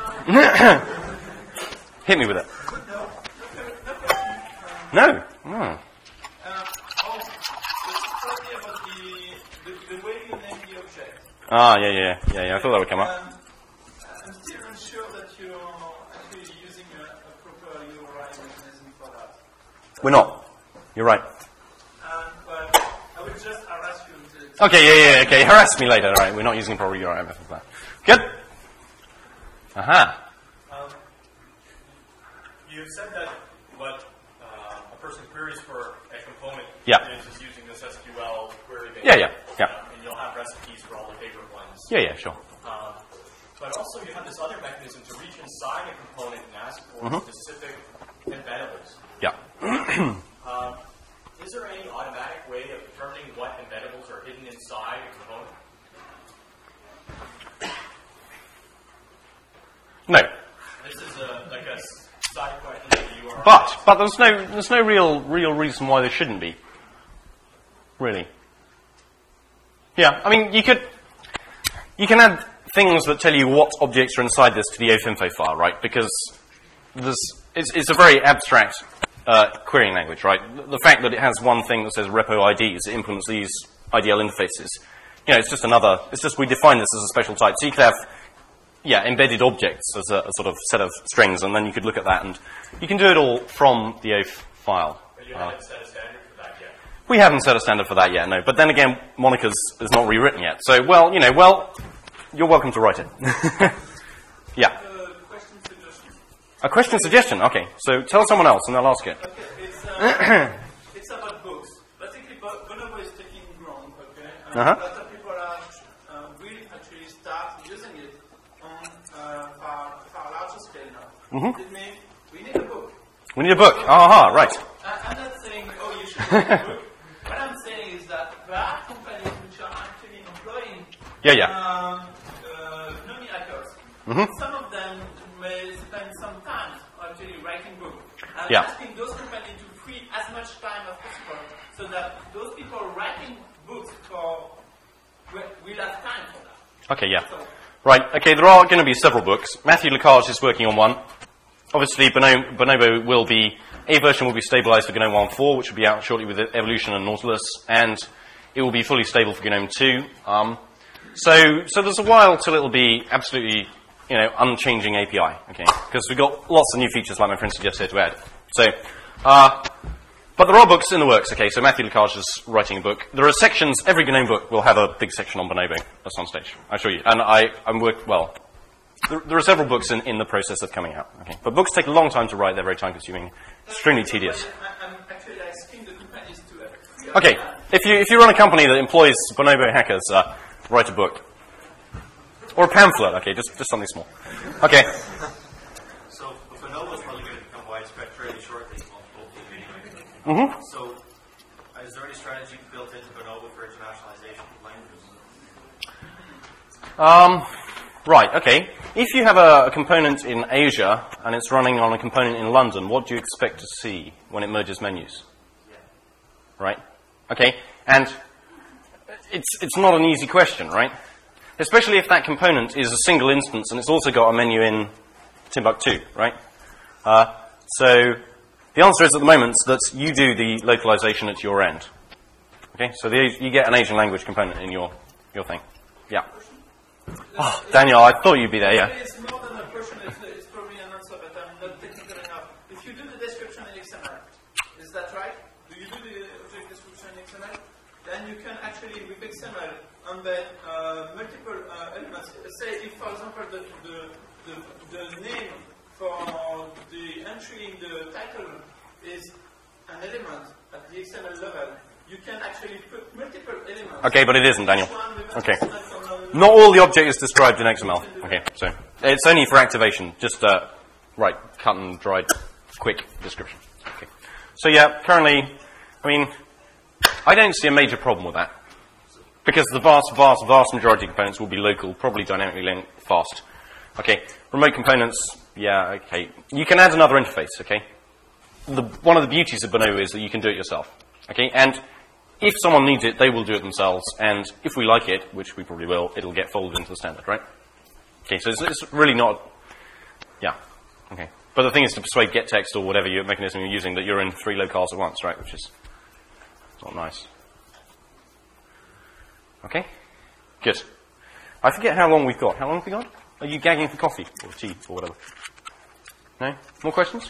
[SPEAKER 1] Hit me with it. No. Oh.
[SPEAKER 2] Uh, oh, tell me about the, the, the way you name the object.
[SPEAKER 1] Ah, yeah, yeah, yeah, yeah. I thought that would come up.
[SPEAKER 2] Um, I'm still unsure that you're actually using a, a proper U R I mechanism for that.
[SPEAKER 1] We're not. You're right.
[SPEAKER 2] Um, but I would just harass you until...
[SPEAKER 1] Okay, yeah, yeah, okay. Harass me later. All right, we're not using proper U R I method for that. Good. Aha.
[SPEAKER 4] Um, you said that what uh, a person queries for a component
[SPEAKER 1] Yeah.
[SPEAKER 4] is just using this S Q L query base.
[SPEAKER 1] Yeah, yeah, yeah.
[SPEAKER 4] Uh, and you'll have recipes for all the favorite ones.
[SPEAKER 1] Yeah, yeah, sure.
[SPEAKER 4] Um, but also you have this other mechanism to reach inside a component and ask for
[SPEAKER 1] Mhm.
[SPEAKER 4] specific embeddables.
[SPEAKER 1] Yeah.
[SPEAKER 4] Um, is there any automatic way of determining what embeddables are hidden inside a component?
[SPEAKER 1] No.
[SPEAKER 4] This is a, like a s- side question to the U R I.
[SPEAKER 1] But but there's no there's no real real reason why there shouldn't be. Really. Yeah, I mean you could you can add things that tell you what objects are inside this to the ofinfo file, right? Because there's it's, it's a very abstract uh, querying language, right? The fact that it has one thing that says repo I Ds, it implements these I D L interfaces. You know, it's just another. It's just we define this as a special type. So you could have yeah, embedded objects as a, a sort of set of strings, and then you could look at that, and you can do it all from the O F file.
[SPEAKER 4] But you
[SPEAKER 1] Uh,
[SPEAKER 4] haven't set a standard for that yet.
[SPEAKER 1] we haven't set a standard for that yet, no. But then again, Monica's is not rewritten yet. So, well, you know, well, you're welcome to write it. Yeah.
[SPEAKER 2] Uh, question suggestion.
[SPEAKER 1] A question suggestion. Okay. So tell someone else, and they'll ask it.
[SPEAKER 2] Okay, it's, uh, it's about books. Basically, Bo- Bonobo is taking ground, okay? And
[SPEAKER 1] Uh-huh.
[SPEAKER 2] a lot of people are, uh, will actually start using it on uh, far, far larger scale now.
[SPEAKER 1] Mhm.
[SPEAKER 2] It means we need a book.
[SPEAKER 1] We need a book. Aha, right.
[SPEAKER 2] I, I'm not saying, oh, you should read a book. What I'm saying is that there are companies which are actually employing
[SPEAKER 1] Yeah, yeah.
[SPEAKER 2] um, uh, Nomi hackers.
[SPEAKER 1] Mhm.
[SPEAKER 2] Some of them may spend some time actually writing books. I'm
[SPEAKER 1] Yeah.
[SPEAKER 2] asking those companies to free as much time as possible so that those people writing books for will, will have time for that.
[SPEAKER 1] Okay, yeah.
[SPEAKER 2] So,
[SPEAKER 1] Right. Okay, there are going to be several books. Matthew Lacage is working on one. Obviously, Bono- Bonobo will be, a version will be stabilized for GNOME one point four, which will be out shortly with Evolution and Nautilus, and it will be fully stable for GNOME two. Um, so, so there's a while till it will be absolutely you know, unchanging A P I, okay? Because we've got lots of new features, like my friend suggested, to add. So, uh, but there are books in the works, okay? So Matthew Lecage is writing a book. There are sections, every GNOME book will have a big section on Bonobo at some stage, I assure you. And I, I'm work, well, there, there are several books in, in the process of coming out, okay? But books take a long time to write, they're very time consuming, extremely tedious.
[SPEAKER 2] I'm actually asking the companies to have.
[SPEAKER 1] Okay, if you, if you run a company that employs Bonobo hackers, uh, write a book. Or a pamphlet, okay, just, just something small. Okay.
[SPEAKER 4] So Bonobo is probably going to become widespread fairly shortly.
[SPEAKER 1] Mm-hmm.
[SPEAKER 4] So is there any strategy built into Bonobo for internationalization of languages?
[SPEAKER 1] Um, right, okay. If you have a, a component in Asia and it's running on a component in London, what do you expect to see when it merges menus?
[SPEAKER 4] Yeah.
[SPEAKER 1] Right? Okay, and it's, it's not an easy question, right? Especially if that component is a single instance and it's also got a menu in Timbuktu, right? Uh, so the answer is at the moment that you do the localization at your end. Okay, so the, you get an Asian language component in your, your thing. Yeah. Oh, Daniel, I thought you'd be there, yeah.
[SPEAKER 2] It's more than a question, it's, it's probably an answer, but I'm not technical enough. If you do the description in X M L, is that right? Do you do the object description in X M L? Then you can actually, with X M L, embed uh, multiple uh, elements. Say, if, for example, the, the, the, the name for the entry in the title is an element at the X M L level, you can actually put multiple elements.
[SPEAKER 1] Okay, but it isn't, Daniel. Okay. Not all the object is described in X M L. Okay, so it's only for activation. Just, uh, right, cut and dried, quick description. Okay. So yeah, currently, I mean, I don't see a major problem with that. Because the vast, vast, vast majority of components will be local, probably dynamically linked, fast. Okay, remote components, yeah, okay. You can add another interface, okay? The, one of the beauties of Bonobo is that you can do it yourself, okay? And if someone needs it, they will do it themselves, and if we like it, which we probably will, it'll get folded into the standard, right? Okay, so it's, it's really not, yeah, okay. But the thing is to persuade gettext or whatever your mechanism you're using that you're in three locales at once, right, which is not nice. Okay, good. I forget how long we've got. How long have we got? Are you gagging for coffee or tea or whatever? No? More questions?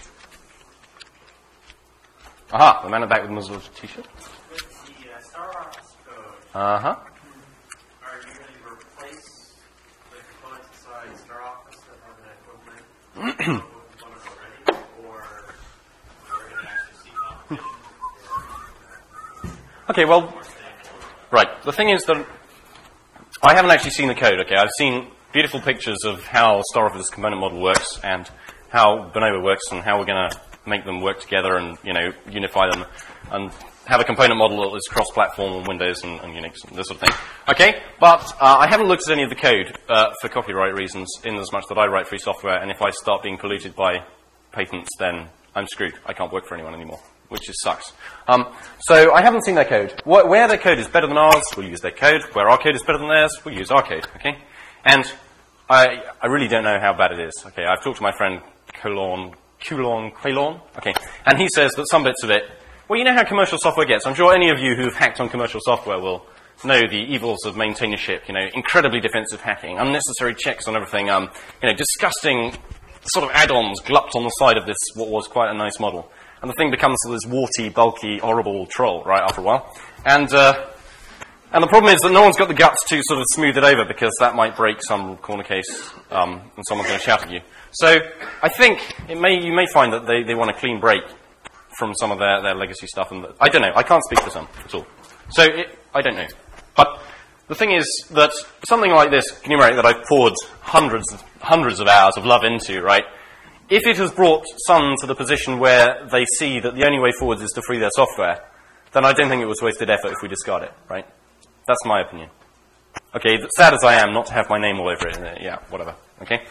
[SPEAKER 1] Aha, the man in the back with the Muslim t-shirt.
[SPEAKER 5] With the uh, Star Office code,
[SPEAKER 1] Uh-huh.
[SPEAKER 5] are you going to replace the components inside Star Office that have an equivalent component already, or are you going to actually see competition?
[SPEAKER 1] Okay, well, right. The thing is that I haven't actually seen the code, okay? I've seen beautiful pictures of how Star Office component model works and how Bonobo works and how we're going to make them work together and, you know, unify them and have a component model that is cross-platform on Windows and, and Unix and this sort of thing. Okay, but uh, I haven't looked at any of the code uh, for copyright reasons in as much that I write free software, and if I start being polluted by patents, then I'm screwed. I can't work for anyone anymore, which just sucks. Um, so I haven't seen their code. Wh- where their code is better than ours, we'll use their code. Where our code is better than theirs, we'll use our code, okay? And I, I really don't know how bad it is. Okay, I've talked to my friend Coulon, Coulon, Coulon, okay, and he says that some bits of it, well, you know how commercial software gets. I'm sure any of you who've hacked on commercial software will know the evils of maintainership, you know, incredibly defensive hacking, unnecessary checks on everything, um, you know, disgusting sort of add-ons glupped on the side of this, what was quite a nice model. And the thing becomes this warty, bulky, horrible troll, right, after a while. And, uh, and the problem is that no one's got the guts to sort of smooth it over because that might break some corner case, um, and someone's going to shout at you. So I think it may, you may find that they, they want a clean break from some of their, their legacy stuff. And the, I don't know. I can't speak for some at all. So it, I don't know. But the thing is that something like this, Gnumeric, that I've poured hundreds, hundreds of hours of love into, right? If it has brought some to the position where they see that the only way forward is to free their software, then I don't think it was wasted effort if we discard it, right? That's my opinion. Okay, sad as I am not to have my name all over it, uh, yeah, whatever, okay?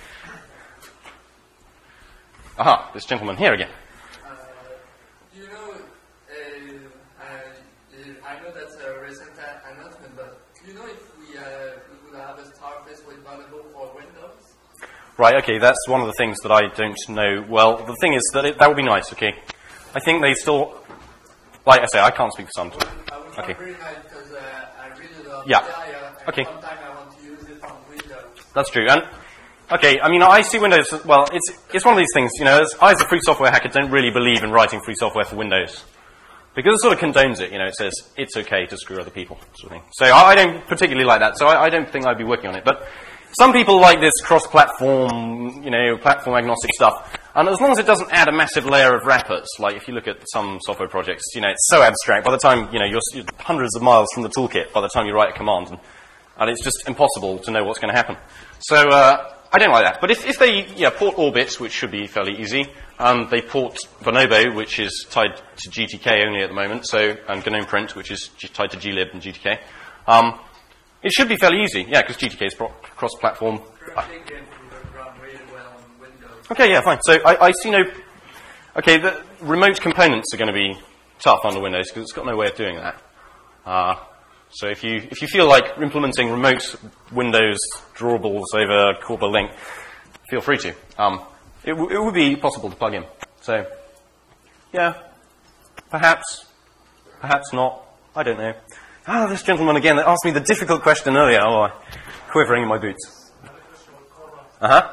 [SPEAKER 1] Aha, this gentleman here again.
[SPEAKER 3] Uh, you know, uh, uh, I know that's a recent a- announcement, but you know if we, uh, we would have a Starface with Bonobo for Windows?
[SPEAKER 1] Right, okay, that's one of the things that I don't know. Well, the thing is that it, that would be nice, okay? I think they still, like I say, I can't speak for some.
[SPEAKER 3] I would
[SPEAKER 1] Okay.
[SPEAKER 3] very nice because uh, I really love
[SPEAKER 1] Yeah.
[SPEAKER 3] Gaia, and
[SPEAKER 1] Okay.
[SPEAKER 3] sometimes I want to use it on Windows.
[SPEAKER 1] That's true. And Okay, I mean, I see Windows, well, it's, it's one of these things, you know, as, I as a free software hacker don't really believe in writing free software for Windows. Because it sort of condones it, you know, it says it's okay to screw other people, sort of thing. So I, I don't particularly like that, so I, I don't think I'd be working on it. But some people like this cross-platform, you know, platform-agnostic stuff. And as long as it doesn't add a massive layer of wrappers, like if you look at some software projects, you know, it's so abstract. By the time, you know, you're, you're hundreds of miles from the toolkit by the time you write a command. And, and it's just impossible to know what's going to happen. So uh, I don't like that. But if, if they yeah, port Orbit, which should be fairly easy, um, they port Bonobo, which is tied to G T K only at the moment, so and GNOME Print, which is g- tied to glib and G T K. Um, it should be fairly easy, yeah, because G T K is pro- cross-platform. Okay, yeah, fine. So I, I see no... Okay, the remote components are going to be tough under Windows because it's got no way of doing that. Uh, so if you if you feel like implementing remote Windows drawables over Corba Link, feel free to. Um, it, w- it would be possible to plug in. So, yeah, perhaps, perhaps not. I don't know. Ah, this gentleman again that asked me the difficult question earlier. Oh, I'm quivering in my boots. Uh-huh.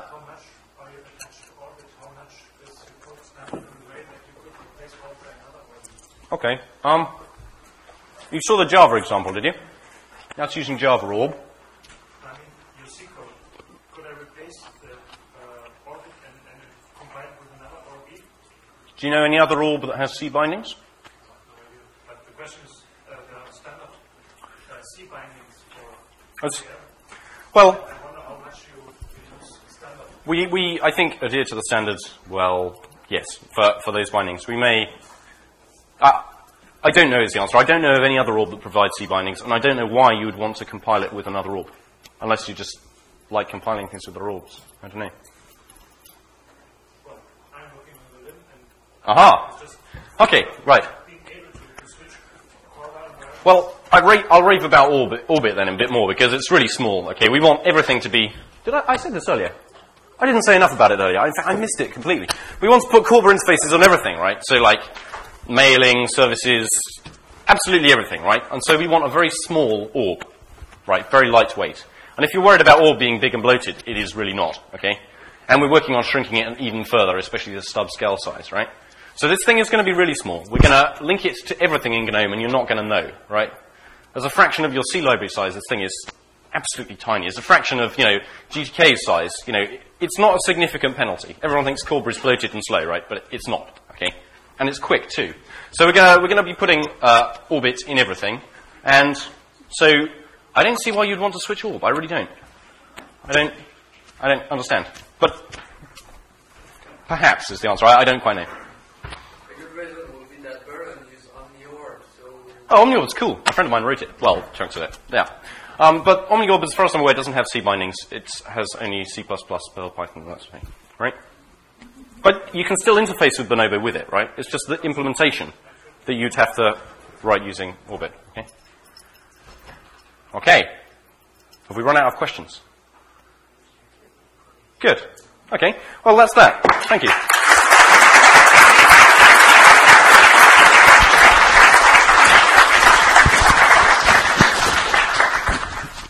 [SPEAKER 1] Okay. Um, you saw the Java example, did you? That's using Java orb.
[SPEAKER 6] I mean, your C code. Could I replace the uh, orbit and, and combine it with another orb?
[SPEAKER 1] Do you know any other orb that has C bindings?
[SPEAKER 6] But the question is uh, the standard uh, C bindings for.
[SPEAKER 1] That's, well,
[SPEAKER 6] I wonder how much you use standard.
[SPEAKER 1] we we I think adhere to the standards. Well, yes, for for those bindings, we may. Uh, I don't know is the answer. I don't know of any other orb that provides C bindings, and I don't know why you would want to compile it with another orb, unless you just like compiling things with other orbs. I don't know.
[SPEAKER 6] Well, I'm working on the limb and
[SPEAKER 1] Aha.
[SPEAKER 6] just
[SPEAKER 1] Okay, right.
[SPEAKER 6] being able to, to switch Corba and wherever.
[SPEAKER 1] Well, I'd rave, I'll rave about Orbit, Orbit then a bit more, because it's really small. Okay, we want everything to be... Did I, I said this earlier? I didn't say enough about it earlier. In fact, I missed it completely. We want to put Corba interfaces on everything, right? So, like, mailing, services, absolutely everything, right? And so we want a very small orb, right? Very lightweight. And if you're worried about orb being big and bloated, it is really not, okay? And we're working on shrinking it even further, especially the stub scale size, right? So this thing is going to be really small. We're going to link it to everything in GNOME, and you're not going to know, right? As a fraction of your C library size, this thing is absolutely tiny. As a fraction of, you know, G T K's size, you know, it's not a significant penalty. Everyone thinks Corba is bloated and slow, right? But it's not, okay? And it's quick, too. So we're going we're going to be putting uh, Orbit in everything. And so I don't see why you'd want to switch orb. I really don't. I don't I don't understand. But perhaps is the answer. I, I don't quite know.
[SPEAKER 3] A good reason would be that Burn use OmniOrb, so...
[SPEAKER 1] Oh, OmniOrb's cool. A friend of mine wrote it. Well, chunks of it. Yeah. Um, but OmniOrb, as far as I'm aware, doesn't have C bindings. It has only C plus plus, Perl, Python, and that sort of thing. Right? But you can still interface with Bonobo with it, right? It's just the implementation that you'd have to write using Orbit. Okay? Okay. Have we run out of questions? Good. Okay. Well, that's that. Thank you.